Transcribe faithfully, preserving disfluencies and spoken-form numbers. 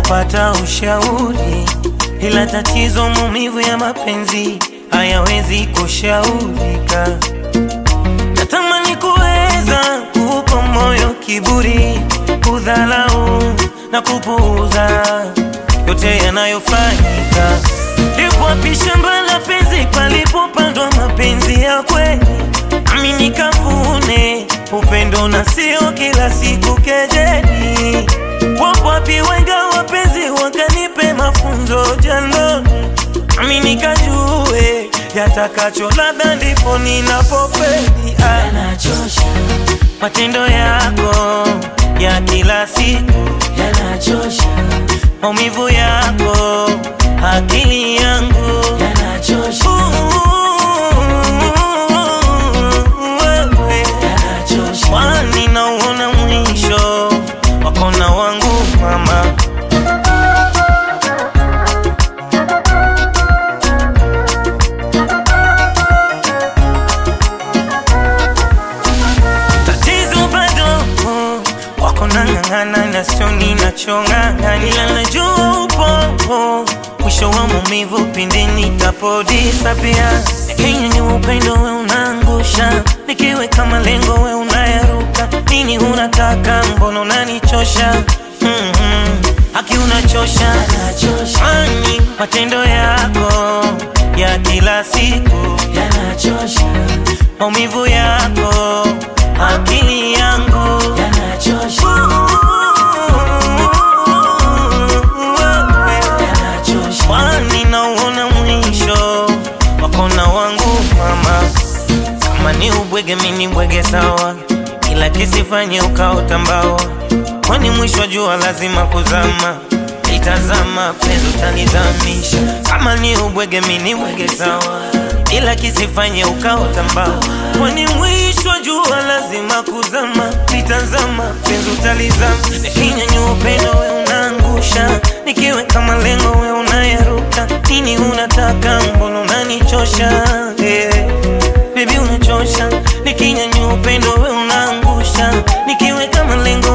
kupata ushauri, ila tatizo maumivu ya mapenzi hayawezi kushaurika. Natamani kuweza kukupa moyo kiburi, kudhalau na kupuuza yote yanayofanyika. Lipo wapi shamba la penzi palipopandwa mapenzi ya kweli? Nami nikavune upendo na sio kila siku kejeli. Wapo wapi wenga wapenzi wakanipe mafunzo jandoni? Nami nikajue yatakacho labda ndipo ninapofeli. Yanachosha matendo yako ya kila siku, yanachosha maumivu yako akili yangu, yanachosha yanachosha. kwani nauona mwisho wako na wangu mama. Tatizo bado wako nang'ang'ana na sio ninachong'ang'ana, ila najua upo mwisho wa maumivu pindi nitapodisapia. Kenya ni upendo we unaangusha, nikiweka malengo we unayaruka. Nini unataka, mbona unanichosha? Mm-hmm. Haki unachosha, kwani matendo yako ya kila siku, yanachosha maumivu yako akili yangu, yanachosha yanachosha. kwani nauona mwisho wako na wangu mama. Kama ni ubwege mini bwege sawa, ila kisifanye ukaota mbawa, kwani mwisho jua lazima kuzama. Itazama penzi utanizamisha. Kama ni ubwege mini bwege sawa, ila kisifanye ukaota mbawa, kwani mwisho jua lazima kuzama. Itazama penzi utalizama. Nikinyanyua upendo we unaangusha, nikiweka malengo we unayaruka. Nini unataka, mbona unanichosha? Yeah. Baby unachosha, nikinyanyua upendo we unaangusha, nikiweka malengo